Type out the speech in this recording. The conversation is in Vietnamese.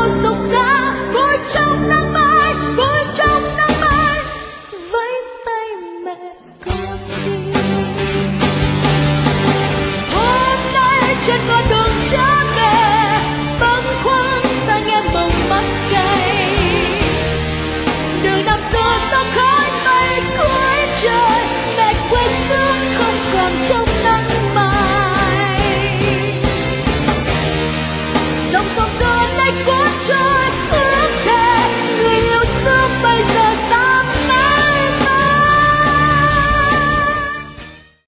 màu rục rã vui trong nắng mai, vui trong nắng mai, vẫy tay mẹ con đi. Hôm nay trên con đường cha mẹ bâng khuâng ta nghe mộng mắt cay, đường năm xưa sông khói mây cuối trời.